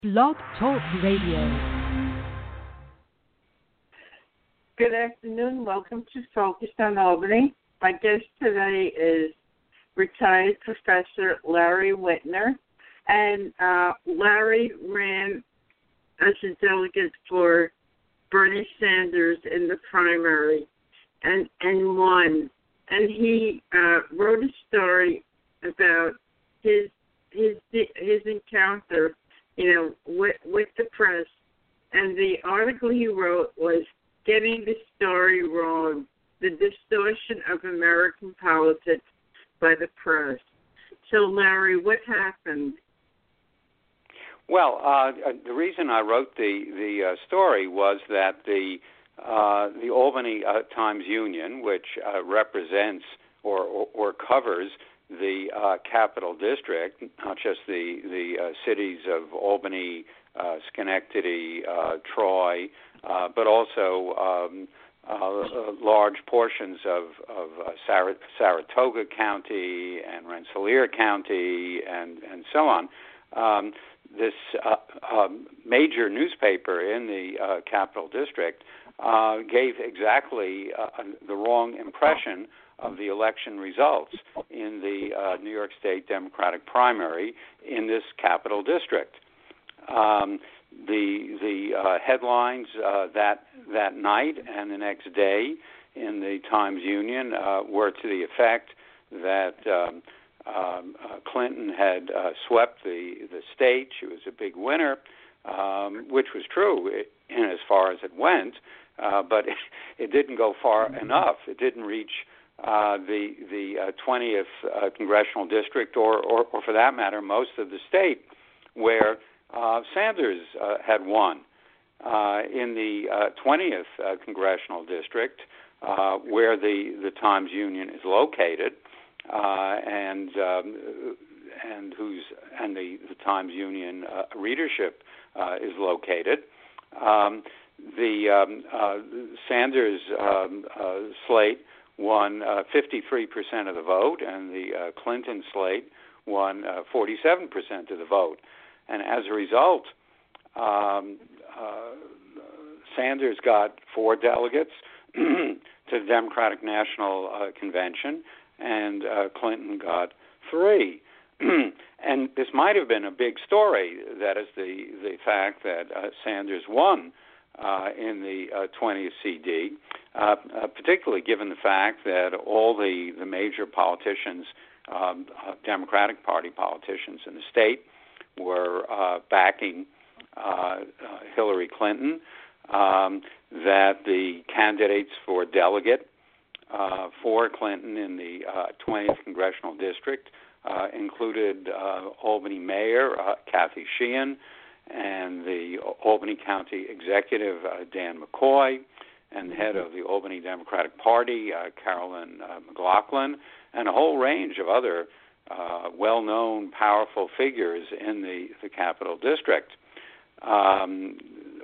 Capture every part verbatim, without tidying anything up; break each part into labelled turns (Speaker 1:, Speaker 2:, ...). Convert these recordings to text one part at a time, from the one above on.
Speaker 1: Blog Talk Radio.
Speaker 2: Good afternoon. Welcome to Focus on Albany. My guest today is retired Professor Larry Witner. And uh, Larry ran as a delegate for Bernie Sanders in the primary and, and won. And he uh, wrote a story about his his his encounter, you know, with, with the press. And the article he wrote was Getting the Story Wrong, the Distortion of American Politics by the Press. So, Larry, what happened?
Speaker 3: Well, uh, the reason I wrote the, the uh, story was that the uh, the Albany uh, Times-Union, which uh, represents or, or, or covers the uh, Capital District, not just the, the uh, cities of Albany, uh, Schenectady, uh, Troy, uh, but also um, uh, large portions of, of uh, Sar- Saratoga County and Rensselaer County and, and so on. Um, this uh, um, major newspaper in the uh, Capital District uh, gave exactly uh, the wrong impression of the election results in the uh, New York State Democratic primary in this Capital District. Um, the the uh, headlines uh, that that night and the next day in the Times-Union uh, were to the effect that um, um, uh, Clinton had uh, swept the, the state. She was a big winner, um, which was true in as far as it went, uh, but it, it didn't go far enough. It didn't reach uh, the the uh, twentieth uh, congressional district, or, or, or for that matter, most of the state, where uh, Sanders uh, had won. Uh, in the uh, twentieth uh, congressional district, uh, where the, the Times-Union is located, uh, and um, and whose and the, the Times-Union uh, readership uh, is located. Um, the um, uh, Sanders um, uh, slate won uh, fifty-three percent of the vote, and the uh, Clinton slate won uh, forty-seven percent of the vote. And as a result, um, uh, Sanders got four delegates to the Democratic National uh, Convention, and uh, Clinton got three. And this might have been a big story, that is the, the fact that uh, Sanders won uh, in the uh, twentieth C D, uh, uh, particularly given the fact that all the, the major politicians, um, uh, Democratic Party politicians in the state, were uh, backing uh, uh, Hillary Clinton, um, that the candidates for delegate uh, for Clinton in the uh, twentieth Congressional District uh, included uh, Albany Mayor uh, Kathy Sheehan and the Albany County Executive uh, Dan McCoy and the head of the Albany Democratic Party, uh, Carolyn uh, McLaughlin, and a whole range of other Uh, well-known, powerful figures in the, the Capital District. Um,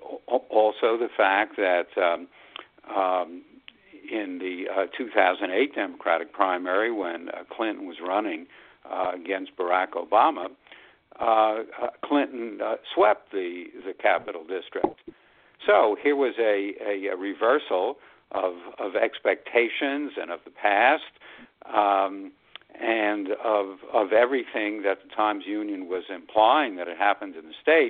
Speaker 3: also, the fact that um, um, in the uh, two thousand eight Democratic primary, when uh, Clinton was running uh, against Barack Obama, uh, uh, Clinton uh, swept the, the Capital District. So here was a, a, a reversal of, of expectations and of the past. Um, and of of everything that the Times-Union was implying that had happened in the state,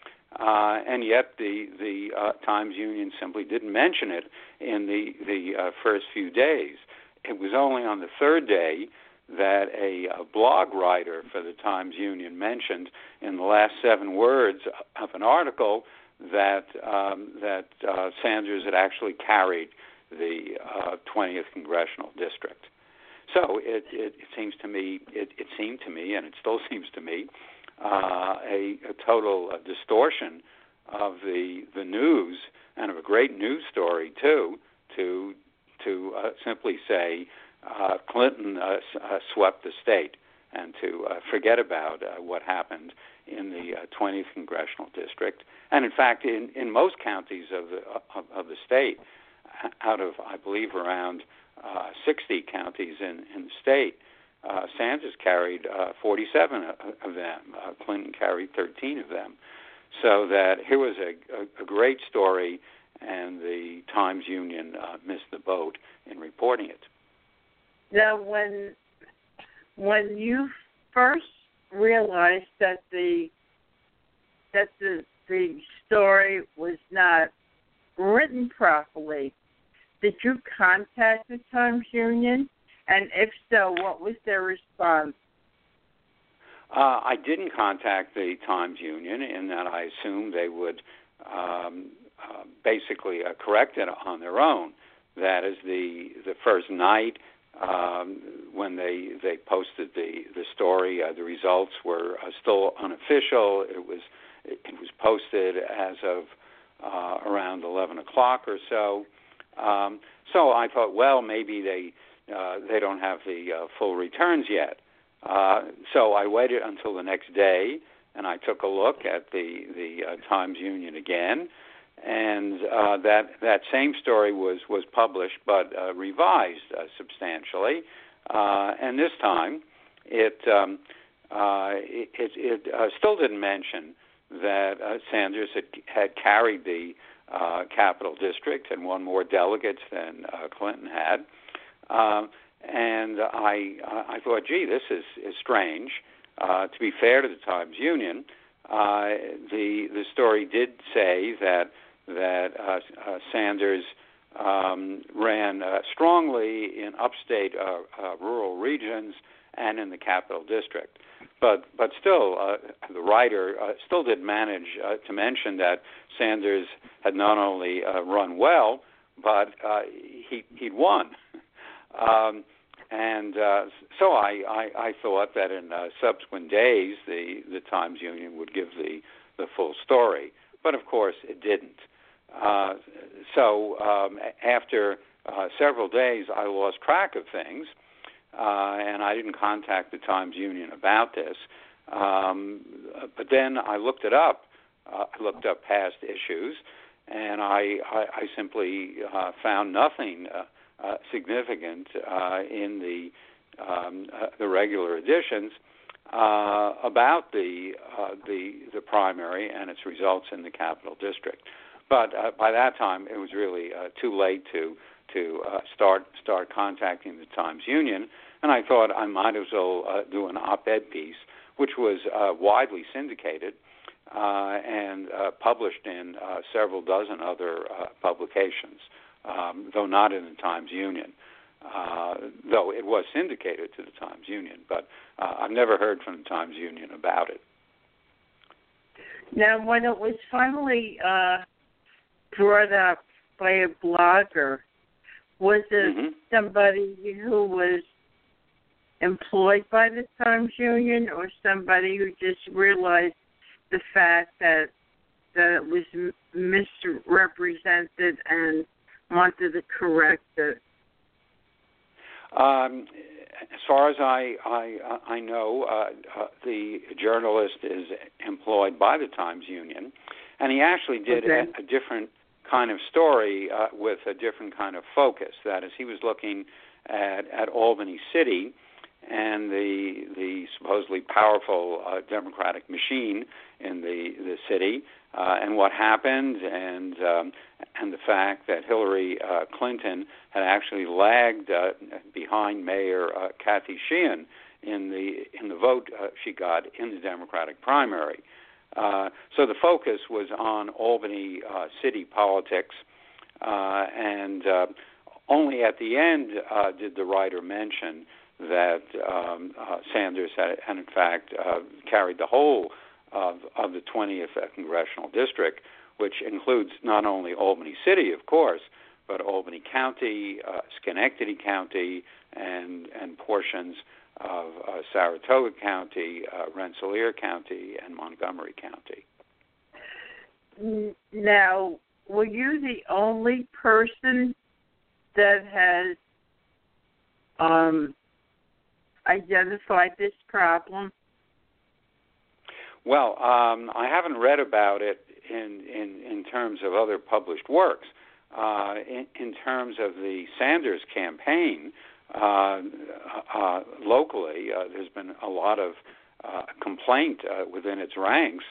Speaker 3: uh, and yet the the uh, Times-Union simply didn't mention it in the the uh, first few days. It was only on the third day that a, a blog writer for the Times-Union mentioned in the last seven words of an article that um, that uh, Sanders had actually carried the uh, twentieth congressional district. So it, it, it seems to me, it, it seemed to me, and it still seems to me, uh, a, a total uh, distortion of the the news, and of a great news story too, to to uh, simply say uh, Clinton uh, uh, swept the state, and to uh, forget about uh, what happened in the uh, twentieth congressional district, and in fact, in, in most counties of the of, of the state, out of I believe around uh, sixty counties in, in the state, uh, Sanders carried uh, forty-seven of them. Uh, Clinton carried thirteen of them. So that here was a, a, a great story, and the Times-Union uh, missed the boat in reporting it.
Speaker 2: Now, when when you first realized that the that the the story was not written properly, did you contact the Times-Union? And if so, what was their response?
Speaker 3: Uh, I didn't contact the Times-Union in that I assumed they would um, uh, basically uh, correct it on their own. That is, the the first night um, when they they posted the the story, uh, the results were uh, still unofficial. It was it, it was posted as of uh, around eleven o'clock or so. Um, so I thought, well, maybe they uh, they don't have the uh, full returns yet. Uh, so I waited until the next day, and I took a look at the the uh, Times-Union again, and uh, that that same story was was published, but uh, revised uh, substantially. Uh, and this time, it um, uh, it, it, it uh, still didn't mention that uh, Sanders had had carried the uh, Capital District and won more delegates than uh, Clinton had. Um, And I, I thought, gee, this is, is strange. Uh, to be fair to the Times-Union, uh, the the story did say that that uh, uh, Sanders um, ran uh, strongly in upstate uh, uh, rural regions and in the Capital District. But but still, uh, the writer uh, still did manage uh, to mention that Sanders had not only uh, run well, but uh, he he'd won. Um, and uh, so I, I, I thought that in uh, subsequent days the, the Times-Union would give the, the full story. But, of course, it didn't. Uh, so um, after uh, several days, I lost track of things, uh, and I didn't contact the Times-Union about this. Um, but then I looked it up. Uh, I looked up past issues, and I, I, I simply uh, found nothing uh, Uh, significant uh, in the um, uh, the regular editions uh, about the uh, the the primary and its results in the Capital District. But uh, by that time, it was really uh, too late to to uh, start start contacting the Times-Union, and I thought I might as well uh, do an op-ed piece, which was uh, widely syndicated uh, and uh, published in uh, several dozen other uh, publications. Um, though not in the Times-Union, uh, though it was syndicated to the Times-Union, but uh, I've never heard from the Times-Union about it.
Speaker 2: Now, when it was finally uh, brought up by a blogger, was it mm-hmm. somebody who was employed by the Times-Union or somebody who just realized the fact that, that it was misrepresented and wanted to correct it?
Speaker 3: Um, as far as I I, I know, uh, uh, the journalist is employed by the Times-Union, and he actually did okay. a, a different kind of story uh, with a different kind of focus. That is, he was looking at, at Albany City and the the supposedly powerful uh, Democratic machine in the the city, uh, and what happened, and um, and the fact that Hillary uh, Clinton had actually lagged uh, behind Mayor uh, Kathy Sheehan in the in the vote uh, she got in the Democratic primary. Uh, so the focus was on Albany uh, city politics, uh, and uh, only at the end uh, did the writer mention that um, uh, Sanders had, had in fact uh, carried the whole of, of the twentieth congressional district, which includes not only Albany City, of course, but Albany County, uh, Schenectady County, and and portions of uh, Saratoga County, uh, Rensselaer County, and Montgomery County.
Speaker 2: Now, were you the only person that has um, identified this problem?
Speaker 3: Well, um, I haven't read about it in, in, in terms of other published works. Uh, in, in terms of the Sanders campaign, uh, uh, locally, uh, there's been a lot of uh, complaint uh, within its ranks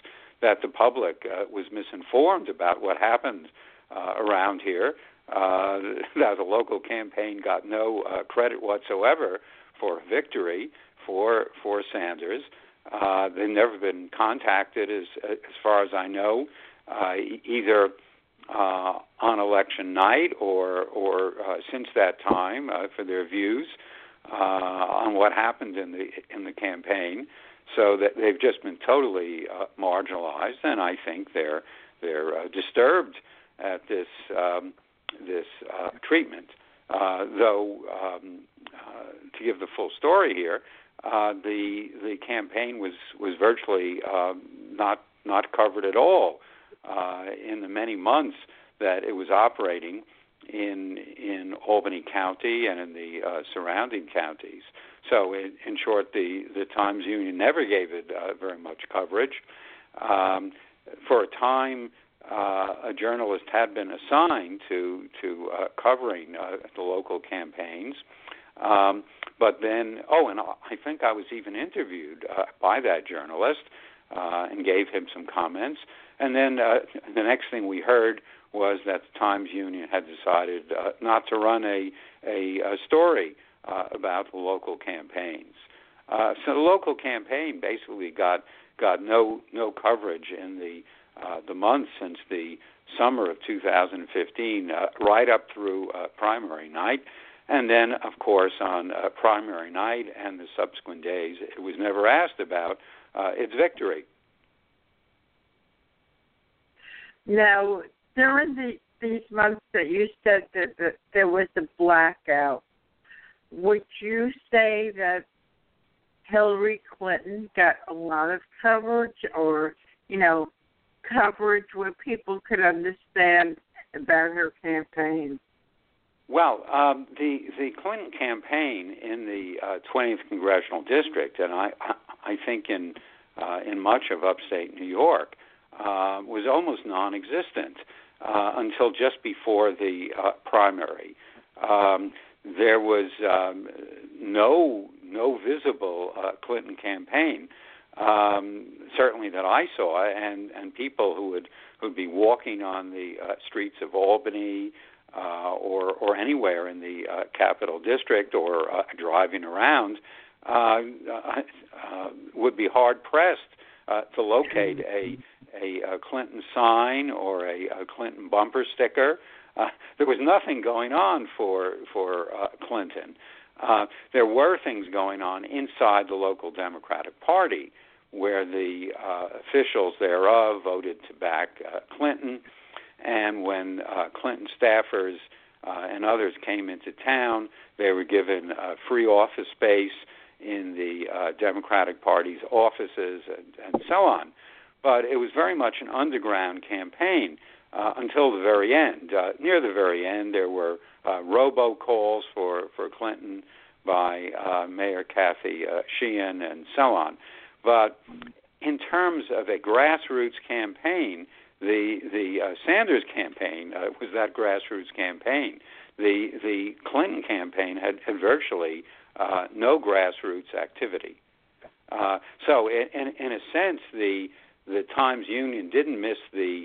Speaker 3: that the public uh, was misinformed about what happened uh, around here. Uh, that the local campaign got no uh, credit whatsoever for victory for for Sanders. Uh, they've never been contacted, as as far as I know, uh, either uh, on election night or or uh, since that time uh, for their views uh, on what happened in the in the campaign. So that they've just been totally uh, marginalized, and I think they're they're uh, disturbed at this um, this uh, treatment. Uh, though, um, uh, to give the full story here, uh, the the campaign was was virtually uh, not not covered at all uh, in the many months that it was operating in in Albany County and in the uh, surrounding counties. So, in, in short, the, the Times-Union never gave it uh, very much coverage. Um, for a time, uh, a journalist had been assigned to to uh, covering uh, the local campaigns. Um, but then, oh, and I think I was even interviewed uh, by that journalist uh, and gave him some comments. And then uh, the next thing we heard was that the Times-Union had decided uh, not to run a, a, a story Uh, about the local campaigns. Uh, so the local campaign basically got got no no coverage in the uh, the months since the summer of two thousand fifteen, uh, right up through uh, primary night, and then of course on uh, primary night and the subsequent days, it was never asked about uh, its victory.
Speaker 2: Now, during the, these months that you said that, that there was a blackout, would you say that Hillary Clinton got a lot of coverage, or, you know, coverage where people could understand about her campaign?
Speaker 3: Well, um, the the Clinton campaign in the uh, twentieth congressional district, and I I think in uh, in much of upstate New York, uh, was almost non-existent uh, until just before the uh, primary. Um, there was um, no no visible uh, Clinton campaign, um, certainly that I saw, and, and people who would who'd be walking on the uh, streets of Albany uh, or or anywhere in the uh, Capital District or uh, driving around uh, uh, would be hard pressed uh, to locate a, a a Clinton sign or a, a Clinton bumper sticker. Uh, there was nothing going on for for uh, Clinton. Uh, there were things going on inside the local Democratic Party, where the uh, officials thereof voted to back uh, Clinton, and when uh, Clinton staffers uh, and others came into town, they were given uh, free office space in the uh, Democratic Party's offices and, and so on. But it was very much an underground campaign uh, until the very end. Uh, near the very end, there were uh, robocalls for, for Clinton by uh, Mayor Kathy uh, Sheehan and so on. But in terms of a grassroots campaign, the the uh, Sanders campaign uh, was that grassroots campaign. The the Clinton campaign had, had virtually uh, no grassroots activity. Uh, so in, in, in a sense, the the Times-Union didn't miss the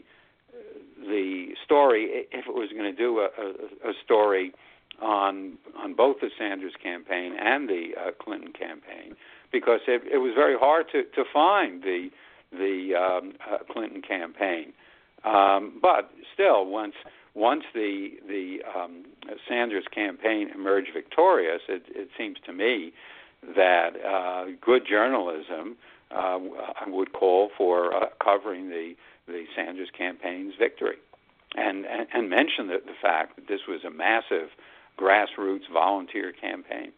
Speaker 3: the story if it was going to do a, a, a story on on both the Sanders campaign and the uh, Clinton campaign, because it, it was very hard to, to find the the um, uh, Clinton campaign. Um, but still, once once the the um, Sanders campaign emerged victorious, it, it seems to me that uh, good journalism uh, would call for uh, covering the the Sanders campaign's victory, and and, and mention the, the fact that this was a massive grassroots volunteer campaign.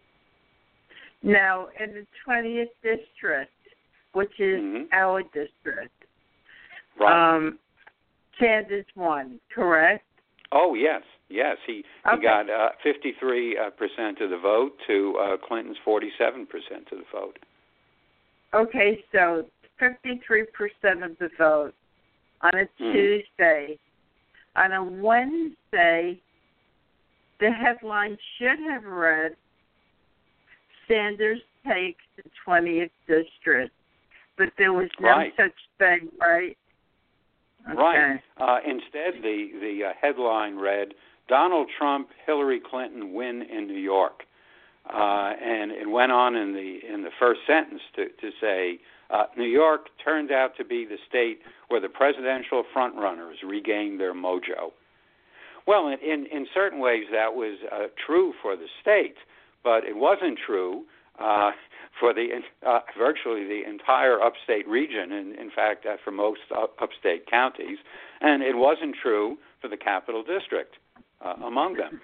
Speaker 2: Now, in the twentieth district, which is
Speaker 3: mm-hmm.
Speaker 2: our district,
Speaker 3: right.
Speaker 2: um, Sanders won, correct?
Speaker 3: Oh, yes, yes. He,
Speaker 2: okay.
Speaker 3: he got uh, fifty-three percent of the vote to uh, Clinton's forty-seven percent of the vote.
Speaker 2: Okay, so fifty-three percent of the vote on a
Speaker 3: mm-hmm.
Speaker 2: Tuesday. On a Wednesday, the headline should have read, Sanders takes the twentieth district. but there was no
Speaker 3: Right.
Speaker 2: such thing, right? Okay.
Speaker 3: Right. Uh, instead, the the uh, headline read, "Donald Trump, Hillary Clinton win in New York," uh, and it went on in the in the first sentence to to say, uh, "New York turned out to be the state where the presidential frontrunners regained their mojo." Well, in in, in certain ways, that was uh, true for the state, but it wasn't true uh, for the uh, virtually the entire upstate region, and in fact, uh, for most up- upstate counties, and it wasn't true for the Capital District uh, among them.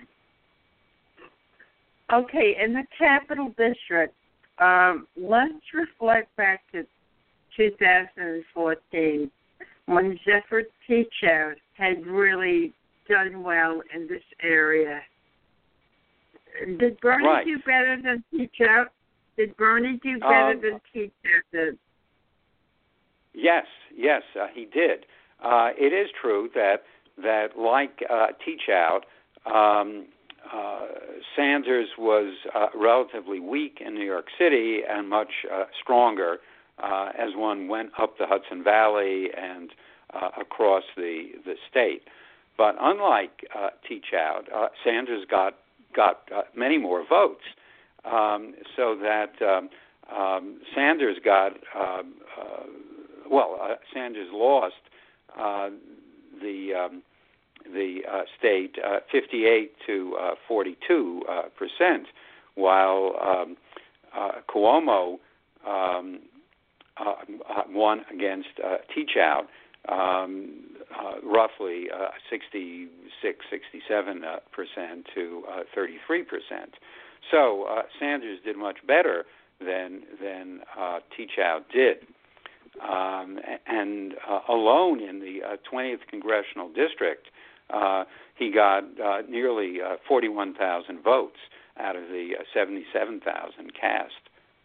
Speaker 2: Okay, in the Capital District, um, let's reflect back to two thousand fourteen when Zephyr Teachout had really done well in this area. Did Bernie
Speaker 3: Right.
Speaker 2: do better than Teachout? Did Bernie do better
Speaker 3: Um,
Speaker 2: than Teachout did?
Speaker 3: Yes, yes, uh, he did. Uh, it is true that that like uh, Teachout, um, uh, Sanders was uh, relatively weak in New York City and much uh, stronger uh, as one went up the Hudson Valley and uh, across the the state. But unlike uh, Teachout, uh, Sanders got got uh, many more votes, um, so that um, um, Sanders got uh, uh, well. Uh, Sanders lost uh, the um, the uh, state uh, fifty-eight to uh, forty-two uh, percent, while um, uh, Cuomo um, uh, won against uh, Teachout. Um, uh, roughly uh, sixty-six, sixty-seven uh, percent to uh, thirty-three percent. So uh, Sanders did much better than than uh, Teachout did, um, and uh, alone in the uh, twentieth congressional district, uh, he got uh, nearly uh, forty-one thousand votes out of the uh, seventy-seven thousand cast.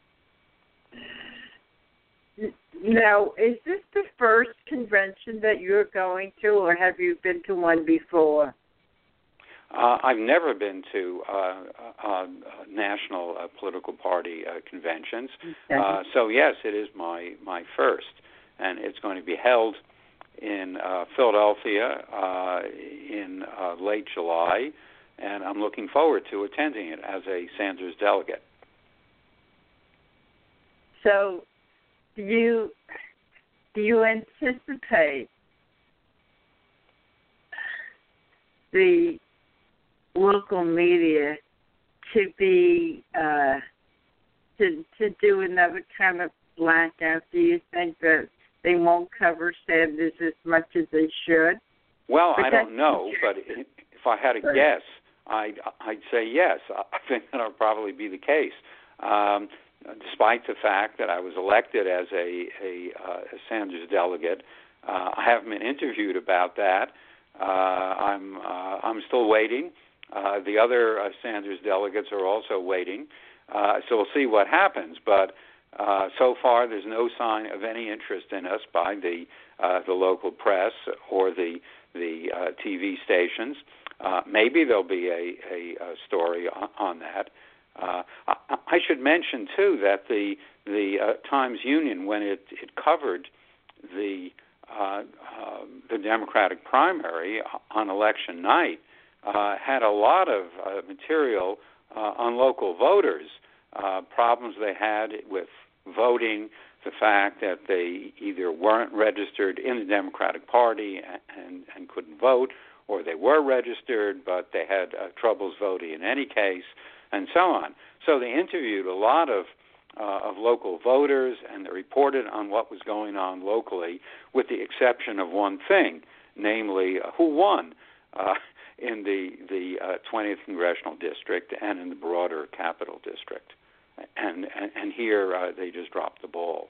Speaker 2: Now, is this the first convention that you're going to, or have you been to one before?
Speaker 3: Uh, I've never been to uh, uh, national uh, political party uh, conventions,
Speaker 2: Okay.
Speaker 3: uh, so yes, it is my, my first, and it's going to be held in uh, Philadelphia uh, in uh, late July, and I'm looking forward to attending it as a Sanders delegate.
Speaker 2: So, do you do you anticipate the local media to be uh, to to do another kind of blackout? Do you think that they won't cover Sanders as much as they should?
Speaker 3: Well,
Speaker 2: But
Speaker 3: I don't know, but if I had to guess, I'd, I'd say yes. I think that'll probably be the case. Um, despite the fact that I was elected as a, a, uh, a Sanders delegate, uh, I haven't been interviewed about that. Uh, I'm uh, I'm still waiting. Uh, the other uh, Sanders delegates are also waiting. Uh, so we'll see what happens. But uh, so far, there's no sign of any interest in us by the uh, the local press or the the uh, T V stations. Uh, maybe there'll be a, a, a story on, on that. Uh, I, I should mention too that the the uh, Times Union, when it, it covered the uh, uh, the Democratic primary on election night, uh, had a lot of uh, material uh, on local voters, uh, problems they had with voting, the fact that they either weren't registered in the Democratic Party and, and, and couldn't vote, or they were registered but they had uh, troubles voting in any case, and so on. So they interviewed a lot of uh, of local voters, and they reported on what was going on locally, with the exception of one thing, namely uh, who won uh, in the the uh, twentieth congressional district and in the broader Capital District. And and, and here uh, they just dropped the ball.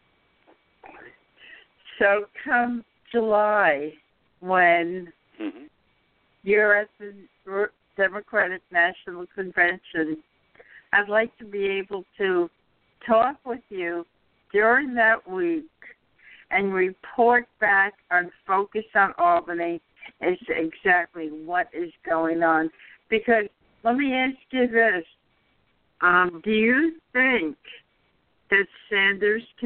Speaker 2: So come July, when
Speaker 3: Mm-hmm.
Speaker 2: you're at the Democratic National Convention, I'd like to be able to talk with you during that week and report back on Focus on Albany as to exactly what is going on. Because let me ask you this. Um, do you think that Sanders can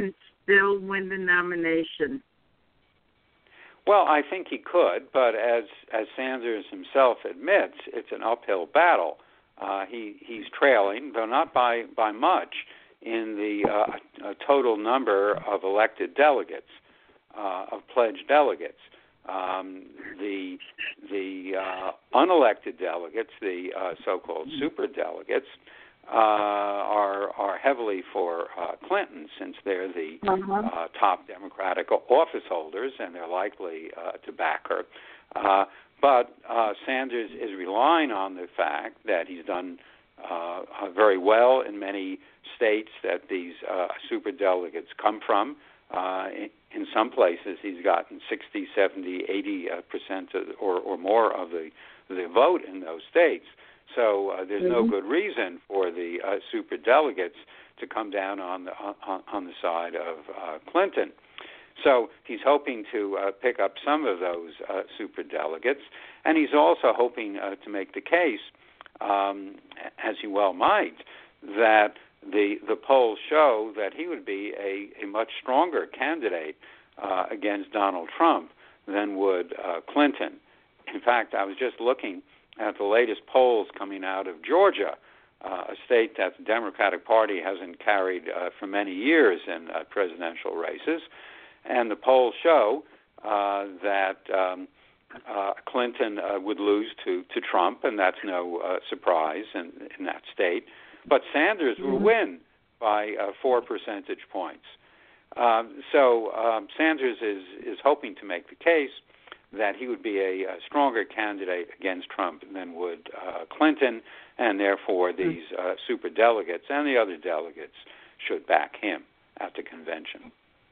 Speaker 2: still win the nomination?
Speaker 3: Well, I think he could, but as as Sanders himself admits, it's an uphill battle. Uh, he he's trailing, though not by by much, in the uh, total number of elected delegates, uh, of pledged delegates. Um, the the uh, unelected delegates, the uh, so-called super delegates, uh, are are heavily for uh, Clinton, since they're the
Speaker 2: uh-huh.
Speaker 3: uh, top Democratic office holders, and they're likely uh, to back her. Uh, but uh, Sanders is relying on the fact that he's done uh, very well in many states that these uh, super delegates come from. Uh, in, in some places, he's gotten sixty, seventy, eighty uh, percent of, or, or more of the, the vote in those states. So uh, there's mm-hmm. no good reason for the uh, super delegates to come down on the on, on the side of uh, Clinton. So he's hoping to uh, pick up some of those uh, super delegates, and he's also hoping uh, to make the case, um, as he well might, that the the polls show that he would be a, a much stronger candidate uh, against Donald Trump than would uh, Clinton. In fact, I was just looking at the latest polls coming out of Georgia, uh, a state that the Democratic Party hasn't carried uh, for many years in uh, presidential races, and the polls show uh, that um, uh, Clinton uh, would lose to, to Trump, and that's no uh, surprise in, in that state. But Sanders will win by uh, four percentage points. Um, so um, Sanders is, is hoping to make the case that he would be a, a stronger candidate against Trump than would uh, Clinton, and therefore these uh, super delegates and the other delegates should back him at the convention.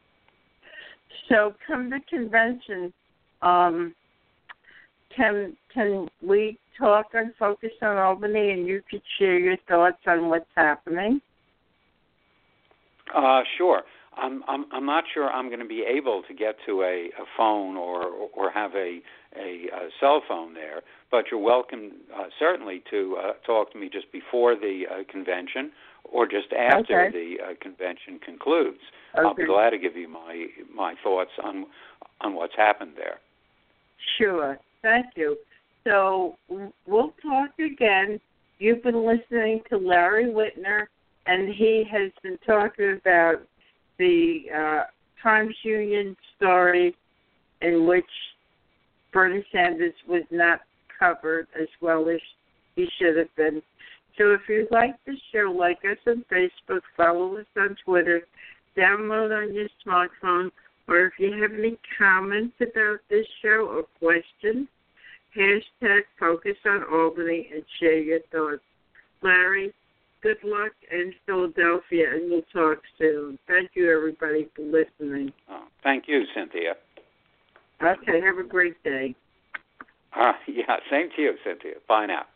Speaker 2: So come the convention, um, can can we talk and focus on Albany, and you could share your thoughts on what's happening?
Speaker 3: Uh, sure. I'm, I'm I'm not sure I'm going to be able to get to a, a phone or or have a, a a cell phone there, but you're welcome uh, certainly to uh, talk to me just before the uh, convention or just after
Speaker 2: okay.
Speaker 3: the uh, convention concludes.
Speaker 2: Okay.
Speaker 3: I'll be glad to give you my my thoughts on on what's happened there.
Speaker 2: Sure. Thank you. So we'll talk again. You've been listening to Larry Witner, and he has been talking about the uh, Times Union story in which Bernie Sanders was not covered as well as he should have been. So if you like the show, like us on Facebook, follow us on Twitter, download on your smartphone, or if you have any comments about this show or questions, hashtag Focus on Albany and share your thoughts. Larry, good luck in Philadelphia, and we'll talk soon. Thank you, everybody, for listening.
Speaker 3: Oh, thank you, Cynthia.
Speaker 2: Okay, have a great day.
Speaker 3: Uh, yeah, same to you, Cynthia. Bye now.